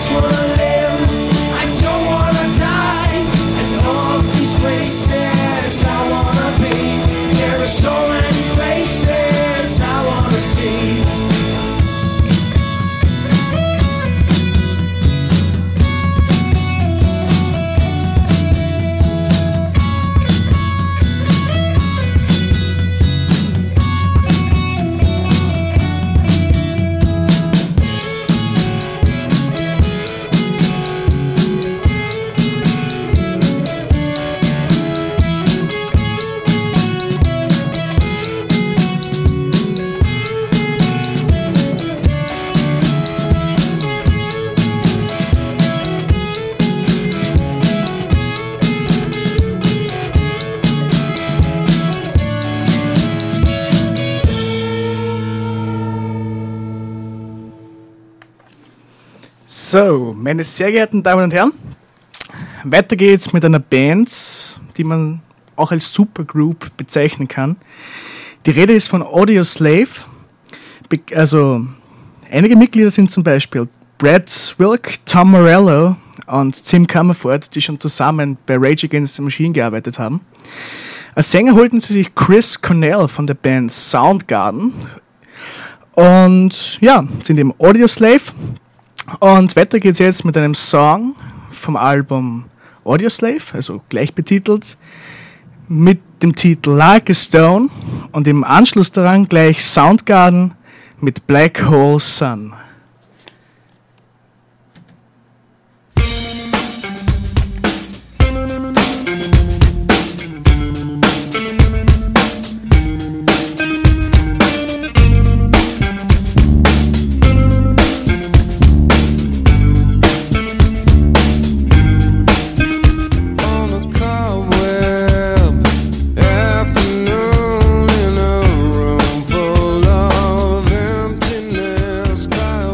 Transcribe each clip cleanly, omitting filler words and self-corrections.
just wanna live, I don't wanna die. And all of these places I wanna be. There are so many faces I wanna see. So, meine sehr geehrten Damen und Herren, weiter geht's mit einer Band, die man auch als Supergroup bezeichnen kann. Die Rede ist von Audioslave. Also, einige Mitglieder sind zum Beispiel Brad Wilk, Tom Morello und Tim Comerford, die schon zusammen bei Rage Against the Machine gearbeitet haben. Als Sänger holten sie sich Chris Cornell von der Band Soundgarden und ja, sind eben Audioslave. Und weiter geht's jetzt mit einem Song vom Album Audioslave, also gleich betitelt, mit dem Titel Like a Stone und im Anschluss daran gleich Soundgarden mit Black Hole Sun. By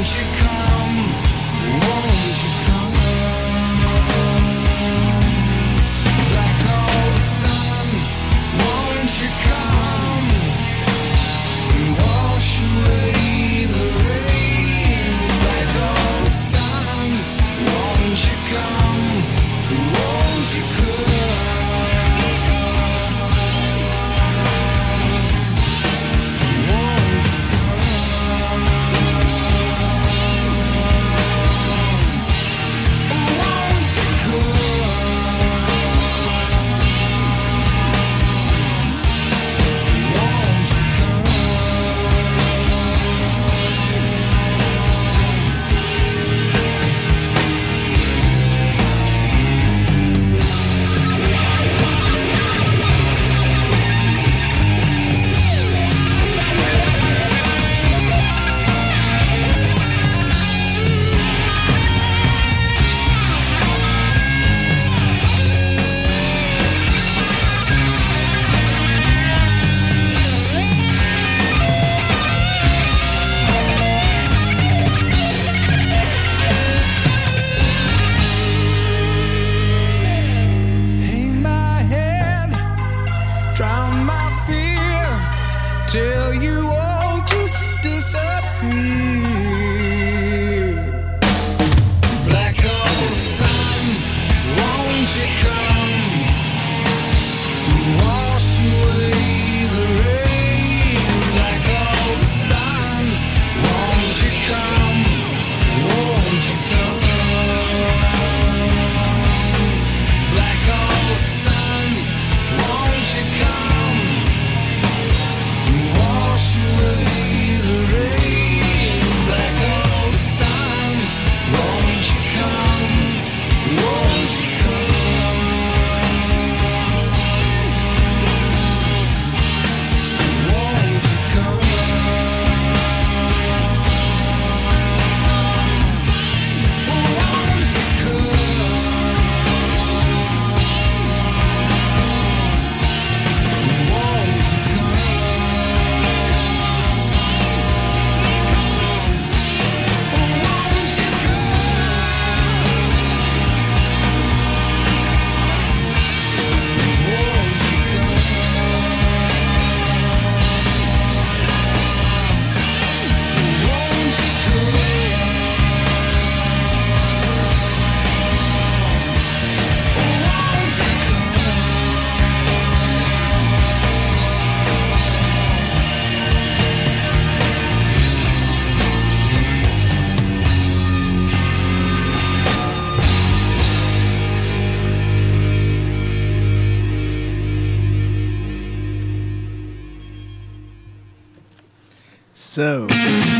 So.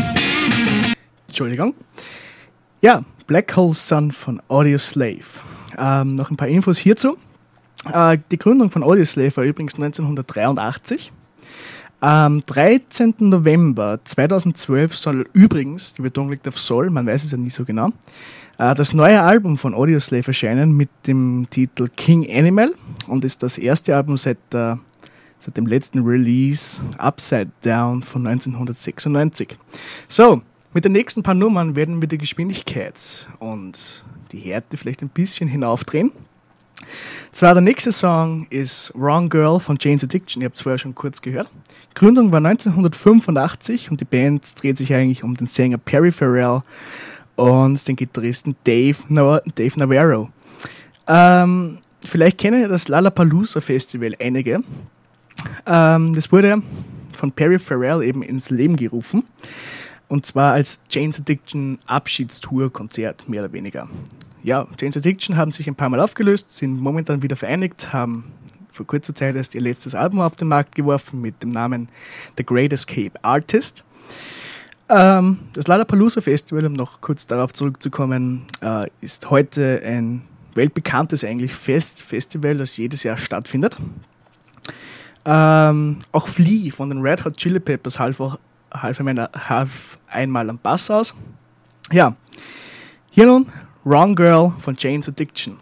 Entschuldigung. Ja, Black Hole Sun von Audioslave. Noch ein paar Infos hierzu. Die Gründung von Audioslave war übrigens 1983. Am 13. November 2012 soll übrigens, die Betonung liegt auf soll, man weiß es ja nie so genau, das neue Album von Audioslave erscheinen mit dem Titel King Animal und ist das erste Album seit dem letzten Release Upside Down von 1996. So, mit den nächsten paar Nummern werden wir die Geschwindigkeit und die Härte vielleicht ein bisschen hinaufdrehen. Zwar der nächste Song ist Wrong Girl von Jane's Addiction, ihr habt es vorher schon kurz gehört. Gründung war 1985 und die Band dreht sich eigentlich um den Sänger Perry Farrell und den Gitarristen Dave Navarro. Vielleicht kennen ja das Lollapalooza Festival einige. Das wurde von Perry Farrell eben ins Leben gerufen und zwar als Jane's Addiction Abschiedstour-Konzert, mehr oder weniger. Ja, Jane's Addiction haben sich ein paar Mal aufgelöst, sind momentan wieder vereinigt, haben vor kurzer Zeit erst ihr letztes Album auf den Markt geworfen mit dem Namen The Great Escape Artist. Das Lollapalooza Festival, um noch kurz darauf zurückzukommen, ist heute ein weltbekanntes eigentlich Festival, das jedes Jahr stattfindet. Auch Flea von den Red Hot Chili Peppers half einmal am Bass aus. Ja, hier nun Wrong Girl von Jane's Addiction.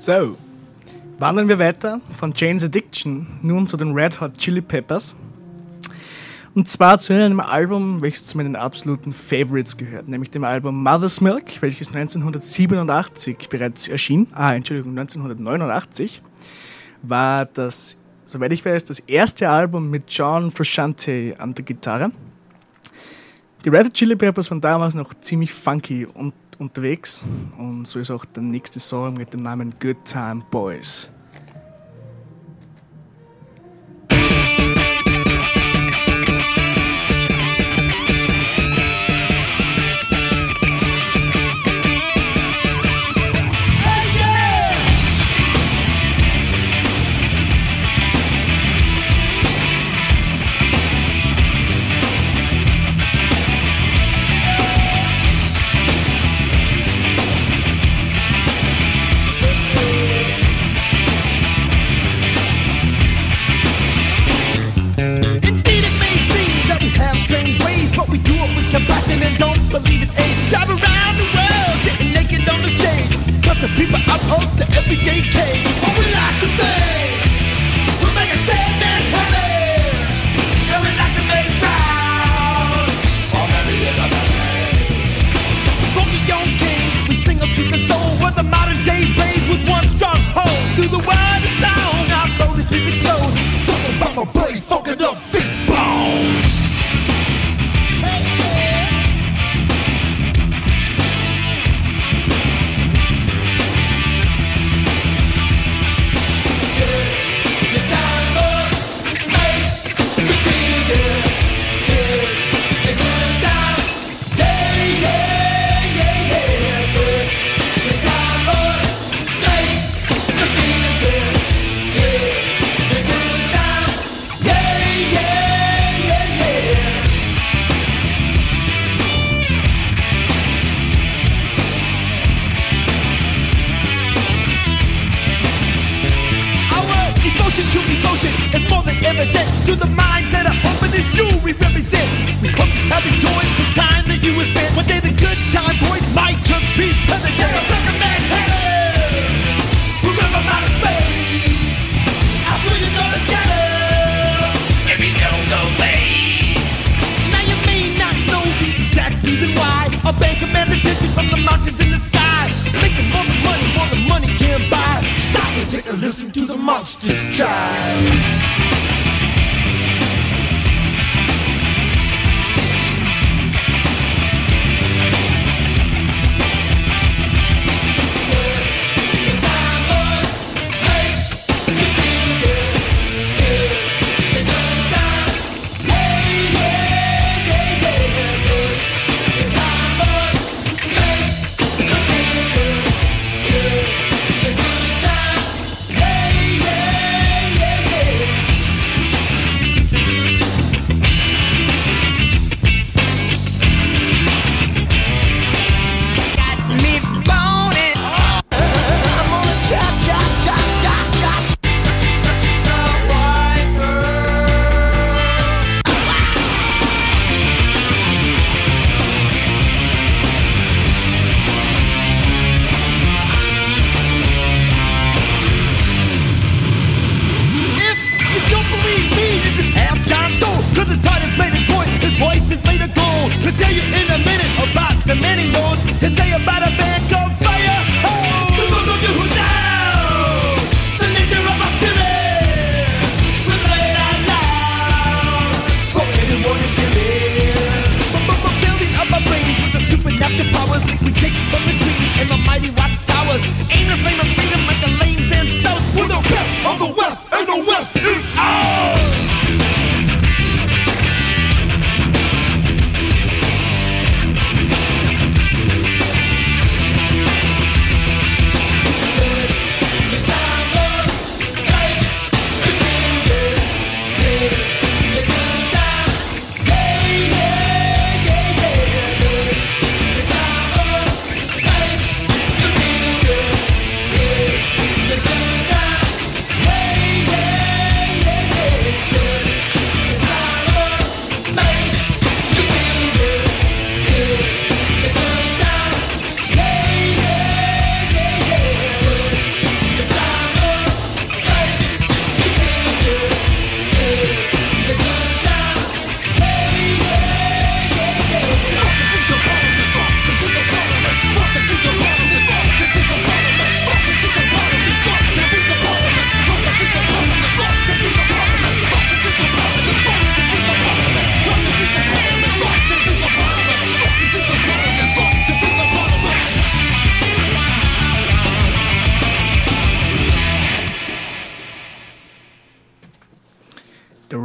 So, wandern wir weiter von Jane's Addiction nun zu den Red Hot Chili Peppers. Und zwar zu einem Album, welches zu meinen absoluten Favorites gehört, nämlich dem Album Mother's Milk, welches 1987 bereits erschien. 1989 war das, soweit ich weiß, das erste Album mit John Frusciante an der Gitarre. Die Red Hot Chili Peppers waren damals noch ziemlich funky und unterwegs und so ist auch der nächste Song mit dem Namen Good Time Boys. Compassion and don't believe in age. Drive around the world, getting naked on the stage. Plus the people out of the everyday cage. What we like to think, we make a sad man happy. And we like to make proud. Or maybe it's a family. Funky young kings, we sing of truth and soul. We're the modern day brave with one strong hold. Through the world of sound, our road is explode. Talking about my blade, funkin' up feet bone. It's more than evident to the minds that are open as you we represent. We hope you have enjoyed the time that you have spent. One day the good time boys might just be present. Yeah, I'm like a Manhattan, who live from outer space. I'm breathing on the shadow, if he still don't face. Now you may not know the exact reason why a band commander dipping from the mountains in the sky, making more than money can buy. Stop and take a listen to the monsters try.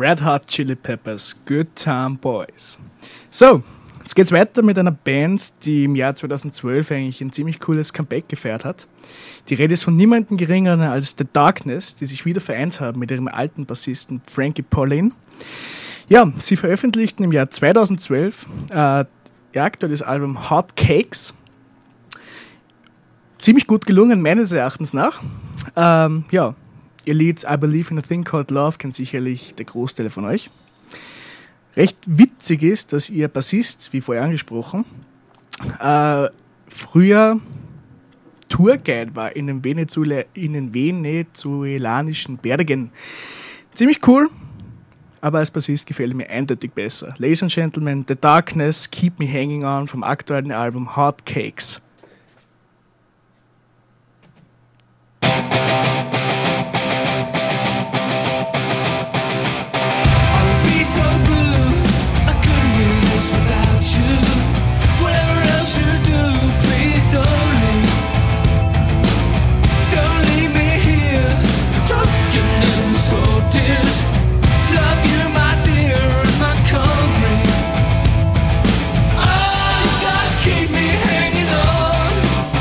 Red Hot Chili Peppers, Good Time Boys. So, jetzt geht's weiter mit einer Band, die im Jahr 2012 eigentlich ein ziemlich cooles Comeback gefeiert hat. Die Rede ist von niemandem geringeren als The Darkness, die sich wieder vereint haben mit ihrem alten Bassisten Frankie Pauline. Ja, sie veröffentlichten im Jahr 2012 ihr aktuelles Album Hot Cakes. Ziemlich gut gelungen, meines Erachtens nach. Ja, ihr Lied I Believe in a Thing Called Love kennt sicherlich der Großteil von euch. Recht witzig ist, dass ihr Bassist, wie vorher angesprochen, früher Tourguide war in den venezolanischen Bergen. Ziemlich cool, aber als Bassist gefällt mir eindeutig besser. Ladies and Gentlemen, The Darkness, Keep Me Hanging On vom aktuellen Album Hot Cakes. Keep me hanging on.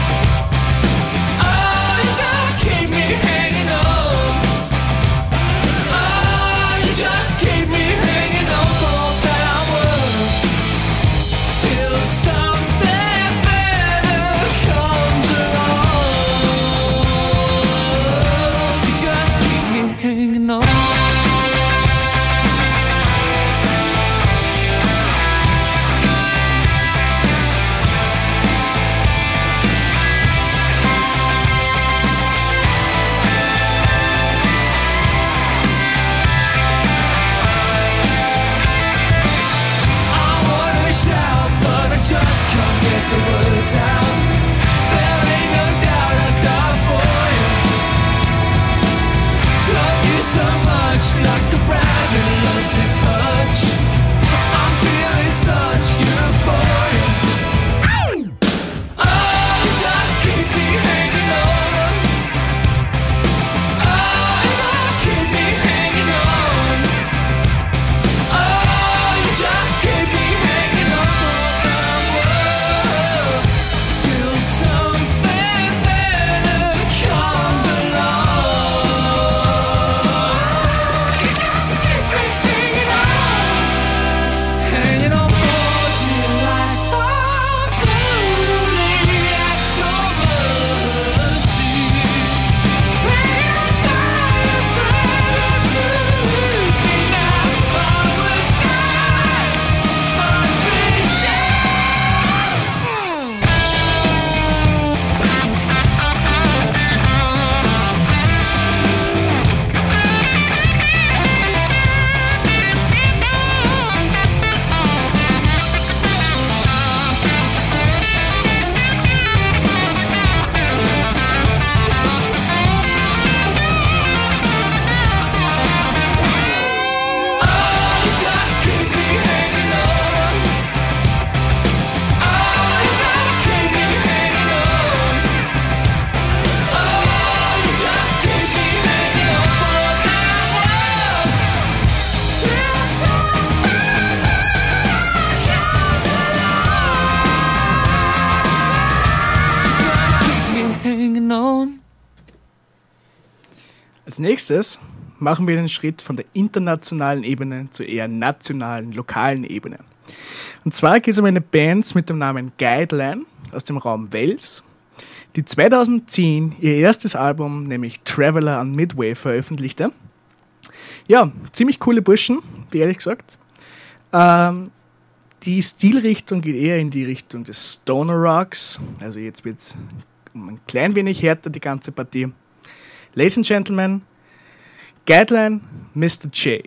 Als nächstes machen wir den Schritt von der internationalen Ebene zur eher nationalen, lokalen Ebene. Und zwar geht es um eine Band mit dem Namen Guideline aus dem Raum Wales, die 2010 ihr erstes Album, nämlich Traveler on Midway, veröffentlichte. Ja, ziemlich coole Burschen, wie ehrlich gesagt. Die Stilrichtung geht eher in die Richtung des Stoner Rocks, also jetzt wird es ein klein wenig härter, die ganze Partie. Ladies and Gentlemen, Guideline, Mr. J.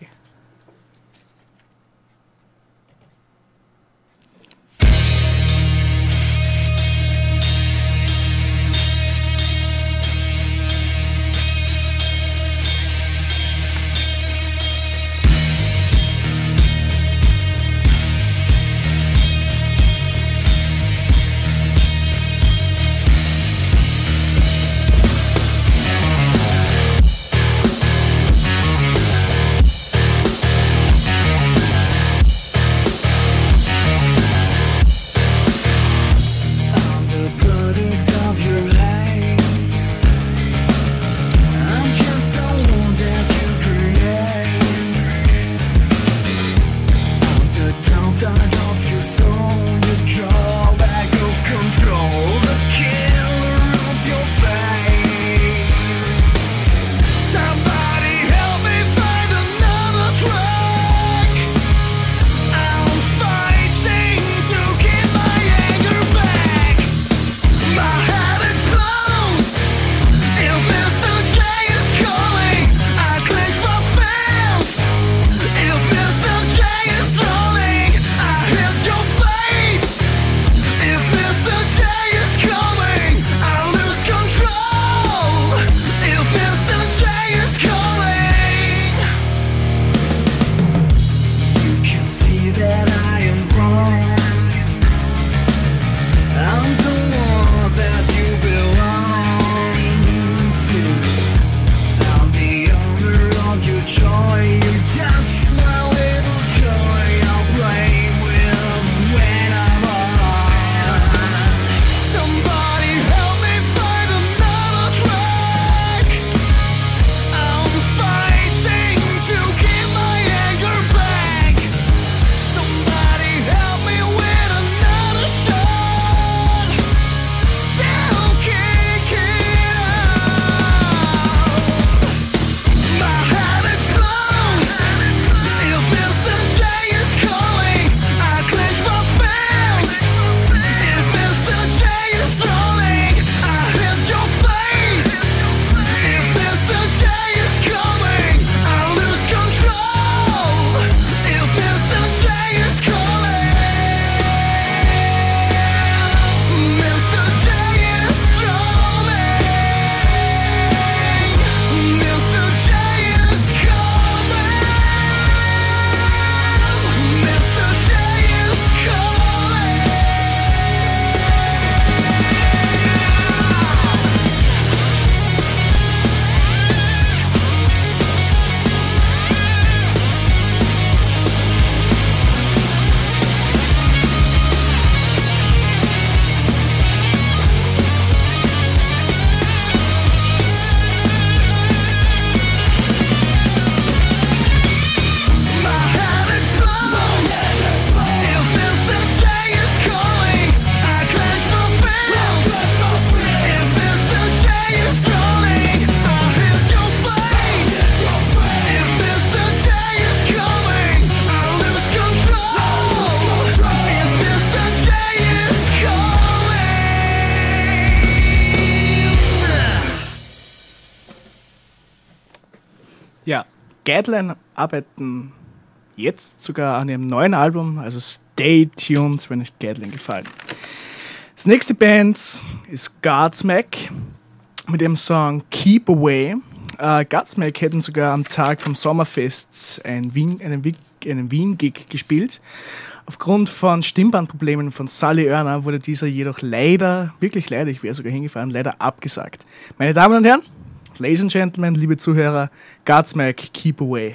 Guideline arbeiten jetzt sogar an ihrem neuen Album, also stay tuned, wenn euch Guideline gefallen. Das nächste Band ist Godsmack mit dem Song Keep Away. Godsmack hätten sogar am Tag vom Sommerfest einen Wien-Gig gespielt. Aufgrund von Stimmbandproblemen von Sully Erna wurde dieser jedoch leider, wirklich leider, ich wäre sogar hingefahren, leider abgesagt. Meine Damen und Herren, Ladies and Gentlemen, liebe Zuhörer, Godsmack, Keep Away.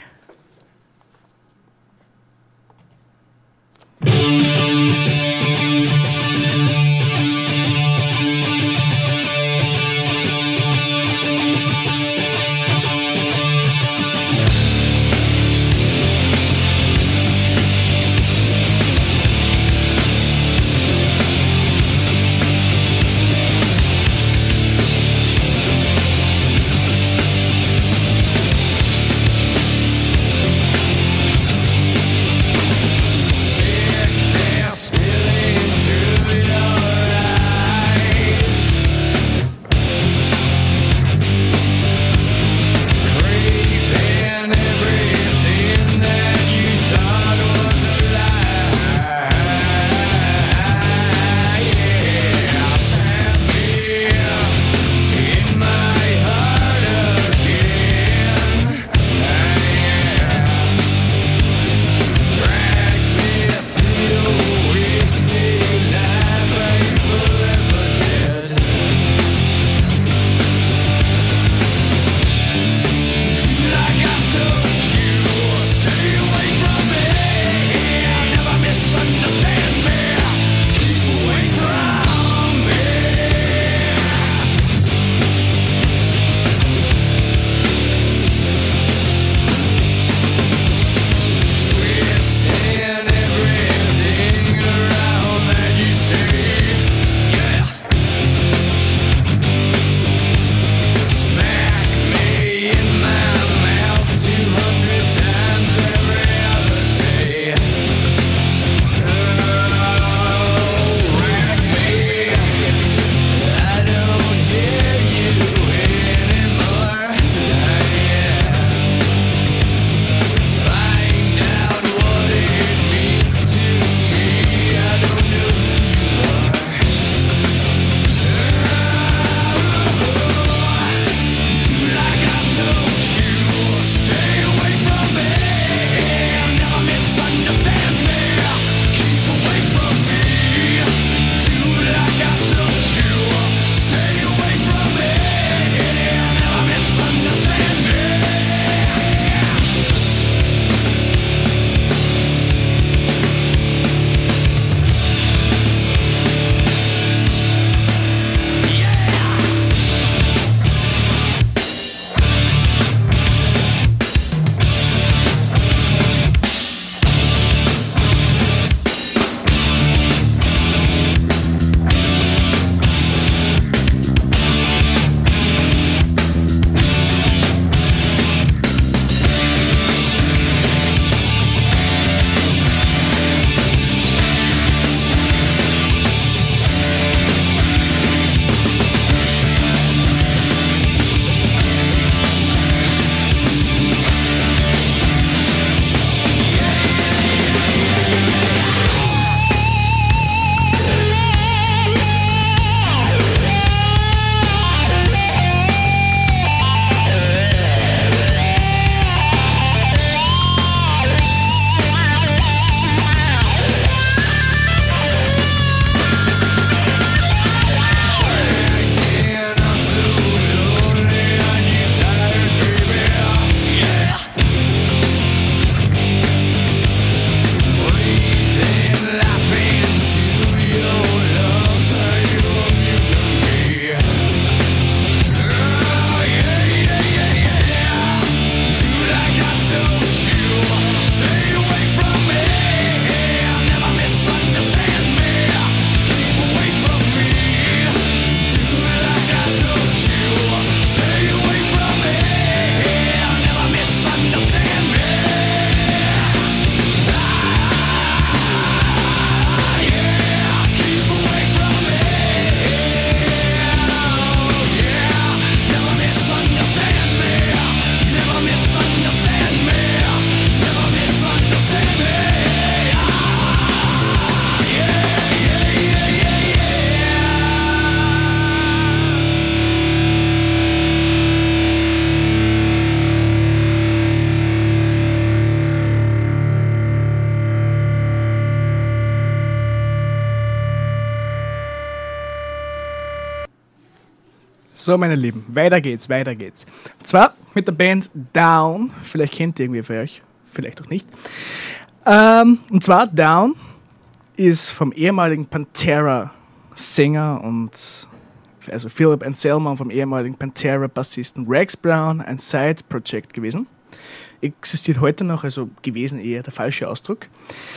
So, meine Lieben, weiter geht's. Und zwar mit der Band Down. Vielleicht kennt ihr irgendwie von euch, vielleicht auch nicht. Und zwar Down ist vom ehemaligen Pantera-Sänger also Philip Anselmo und vom ehemaligen Pantera-Bassisten Rex Brown ein Side-Project gewesen. Existiert heute noch, also gewesen eher der falsche Ausdruck.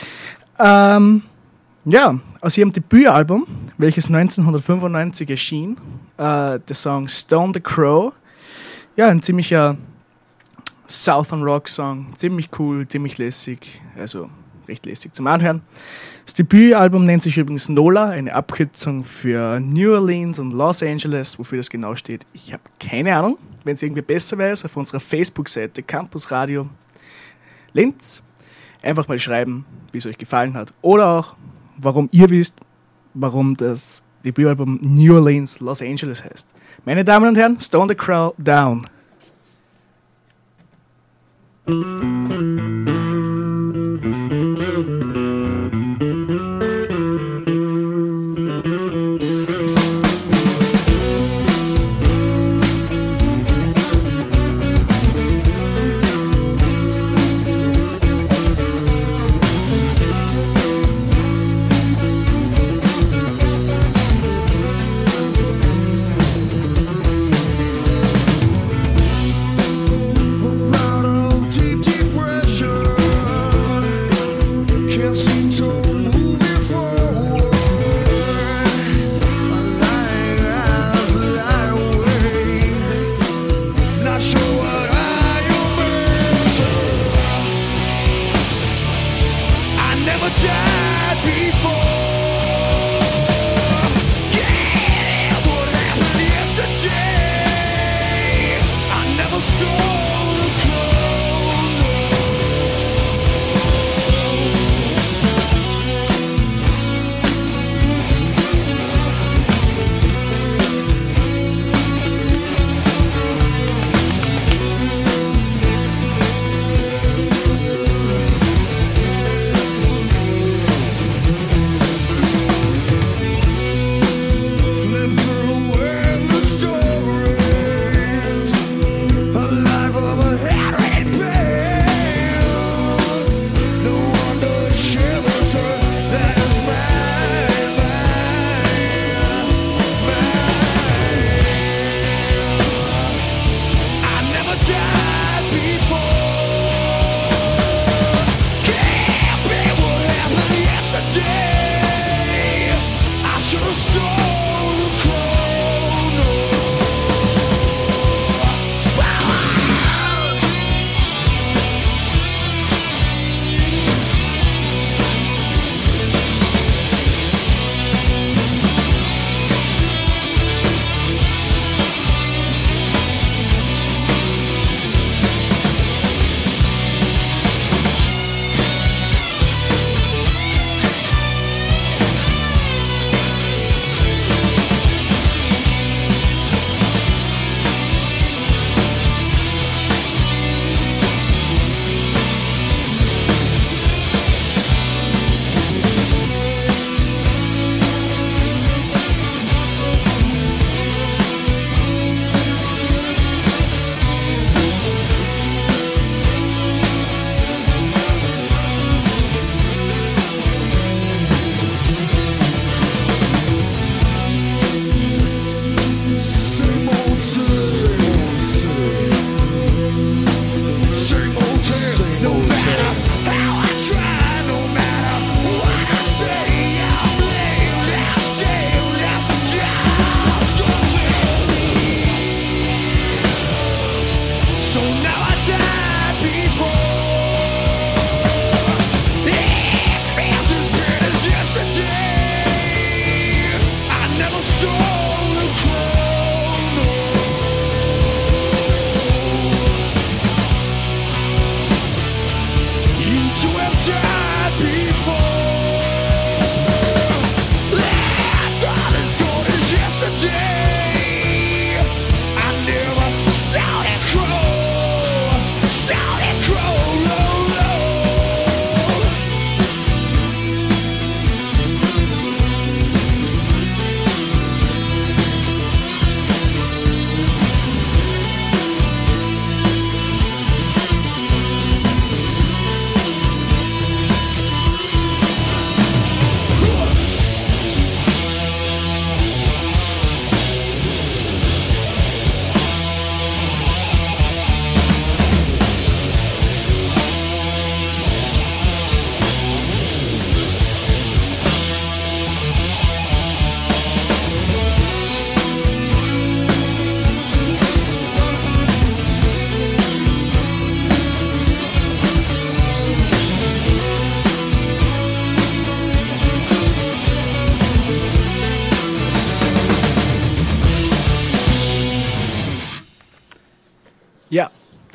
Aus ihrem Debütalbum, welches 1995 erschien, der Song Stone the Crow, ein ziemlicher Southern Rock Song, ziemlich cool, ziemlich lässig, also recht lässig zum Anhören. Das Debütalbum nennt sich übrigens NOLA, eine Abkürzung für New Orleans und Los Angeles. Wofür das genau steht, ich habe keine Ahnung. Wenn es irgendwie besser weiß, auf unserer Facebook-Seite Campus Radio Linz einfach mal schreiben, wie es euch gefallen hat. Oder auch, warum ihr wisst, warum das Debütalbum New Orleans Los Angeles heißt. Meine Damen und Herren, Stone the Crow Down.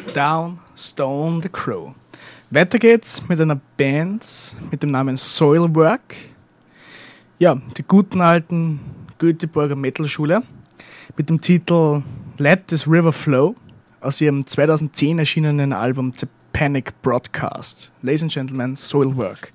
Down Stone the Crow. Weiter geht's mit einer Band mit dem Namen Soilwork. Ja, die guten alten Göteborger Metal-Schule mit dem Titel Let This River Flow aus ihrem 2010 erschienenen Album The Panic Broadcast. Ladies and Gentlemen, Soilwork.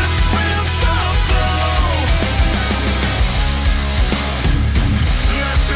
Let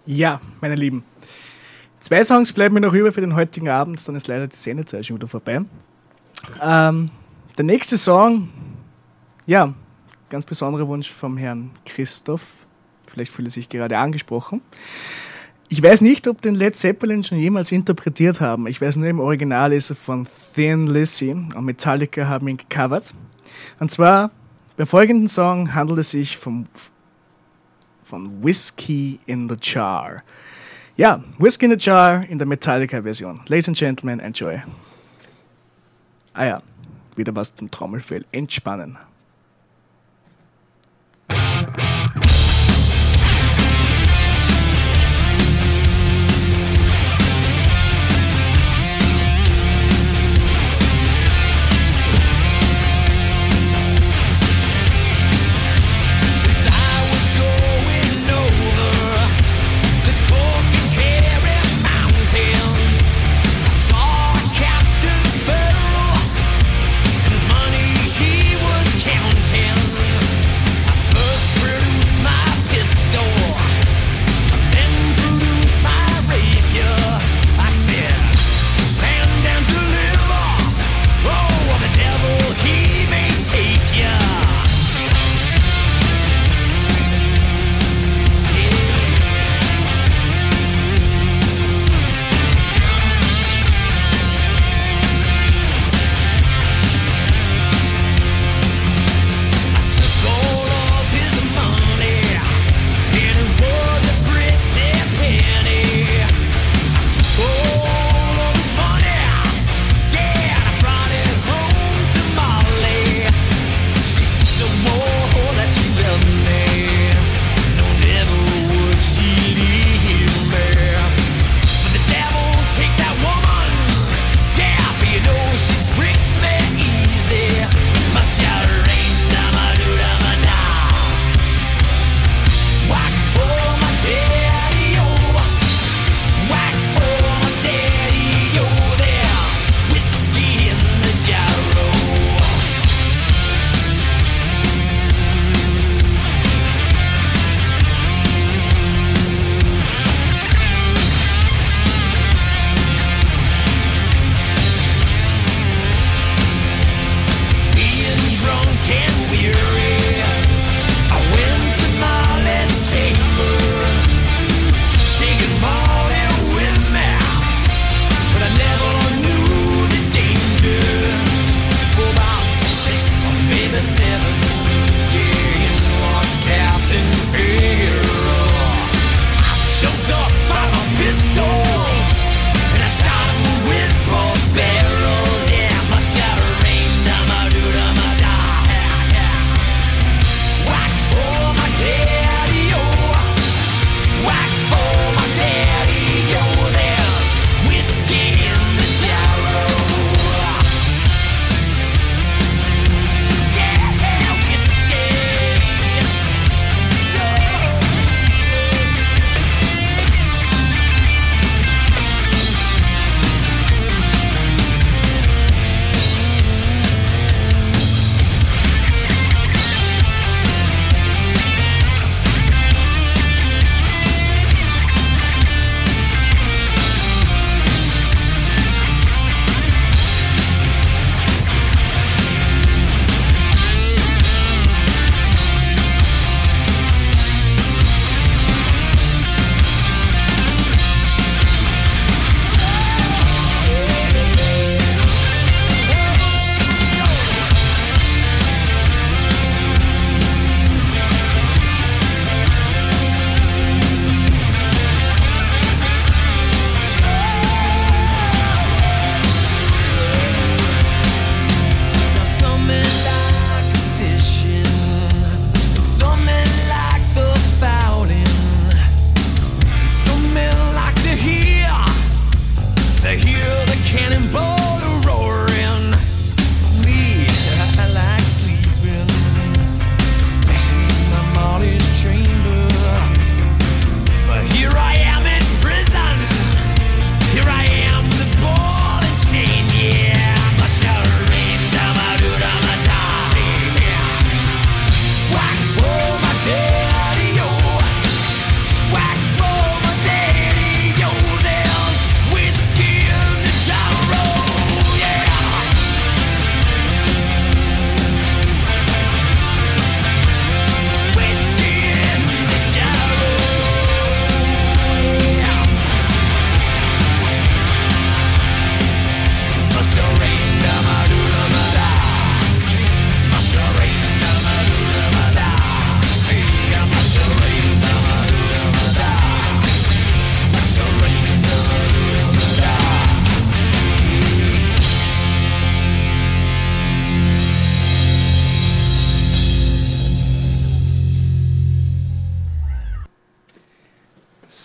Ja, meine Lieben. 2 Songs bleiben mir noch über für den heutigen Abend, dann ist leider die Sendezeit schon wieder vorbei. Der nächste Song, ja, ganz besonderer Wunsch vom Herrn Christoph. Vielleicht fühlt er sich gerade angesprochen. Ich weiß nicht, ob den Led Zeppelin schon jemals interpretiert haben. Ich weiß nur, im Original ist er von Thin Lizzy und Metallica haben ihn gecovert. Und zwar, beim folgenden Song handelt es sich von Whiskey in the Jar. Ja, Whiskey in the Jar in der Metallica-Version. Ladies and Gentlemen, enjoy. Ah ja, wieder was zum Trommelfell. Entspannen. Money he was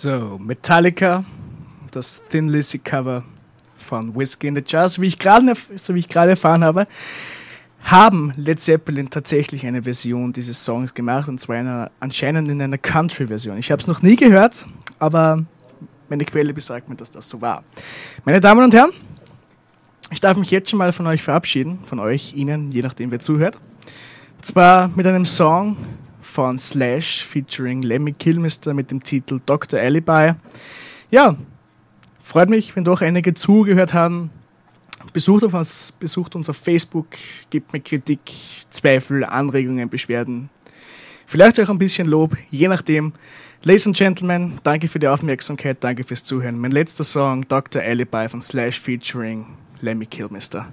So, Metallica, das Thin Lizzy Cover von Whiskey in the Jar, so wie ich gerade erfahren habe, haben Led Zeppelin tatsächlich eine Version dieses Songs gemacht, und zwar anscheinend in einer Country-Version. Ich habe es noch nie gehört, aber meine Quelle besagt mir, dass das so war. Meine Damen und Herren, ich darf mich jetzt schon mal von euch verabschieden, von euch, Ihnen, je nachdem wer zuhört. Und zwar mit einem Song von Slash featuring Lemmy Kilmister mit dem Titel Dr. Alibi. Ja, freut mich, wenn doch einige zugehört haben. Besucht uns auf Facebook, gebt mir Kritik, Zweifel, Anregungen, Beschwerden. Vielleicht auch ein bisschen Lob, je nachdem. Ladies and Gentlemen, danke für die Aufmerksamkeit, danke fürs Zuhören. Mein letzter Song, Dr. Alibi von Slash featuring Lemmy Kilmister.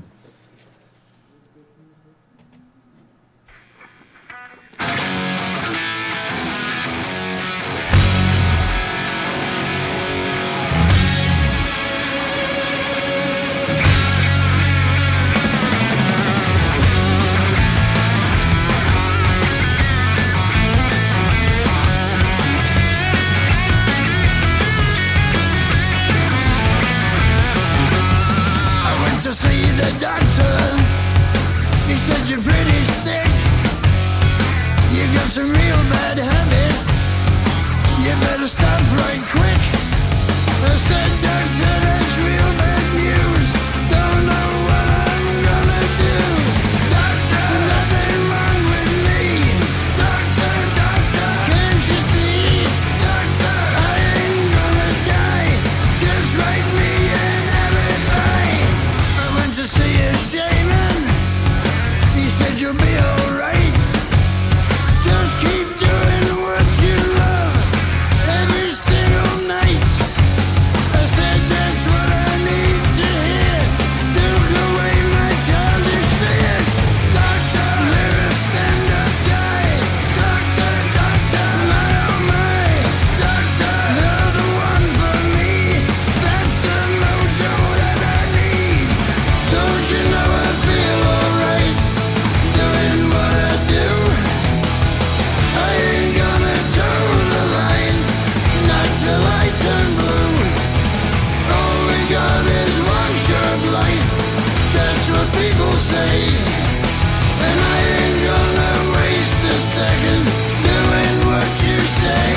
You're pretty sick. You got some real bad habits. You better stop right quick. I said, doctor, that's real bad news. Don't know what I'm gonna do. Doctor, nothing wrong with me. Doctor, doctor, can't you see? Doctor, I ain't gonna die. Just write me an alibi. I went to see a shaman. He said you'll be alright. Just keep doing what you love every single night. I said that's what I need to hear. Took away my childish fears. Doctor, you're a stand-up guy. Doctor, doctor, my oh my. Doctor, you're the one for me. That's the mojo that I need. Don't you know I feel alright doing what I do? I ain't gonna toe the line, not till I turn blue. All we got is one short life, that's what people say. And I ain't gonna waste a second doing what you say.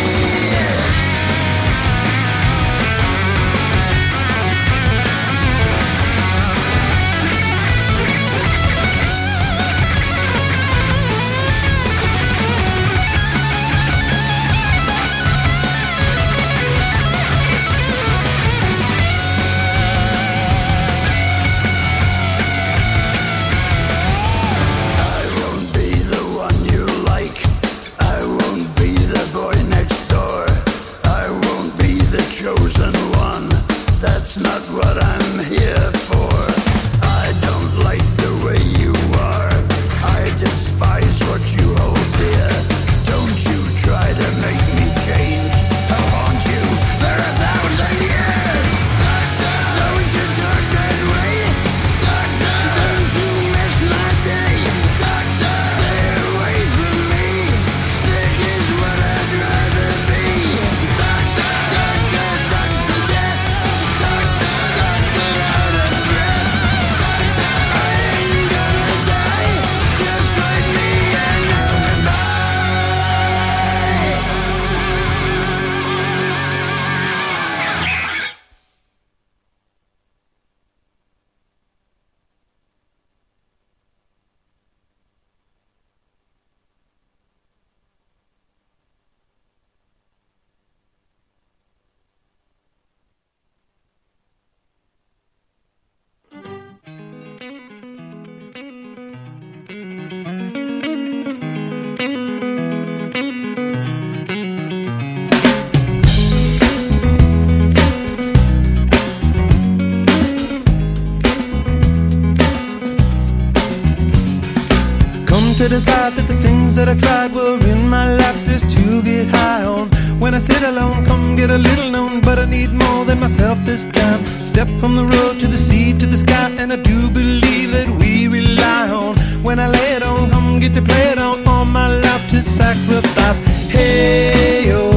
I won't be the one you like. I won't be the boy next door. I won't be the chosen one. That's not what I'm here for. I don't like the way you are. I despise what you hold dear. Don't you try to make me change. I'll haunt you for 1,000 years. Doctor, don't you talk that way. Doctor, don't you miss my day. Doctor, stay away from me. Sick is what I'd rather be. Doctor, doctor, doctor death. Doctor, doctor out of breath. Doctor, I ain't gonna die. Just write me an alibi. Come to decide that the things that I tried were in my life just to get high on. When I sit alone, come get a little known, but I need more than myself this time. Step from the road to the sea to the sky, and I do believe that we rely on. When I lay it on, come get to play it on, all my life to sacrifice. Hey, oh.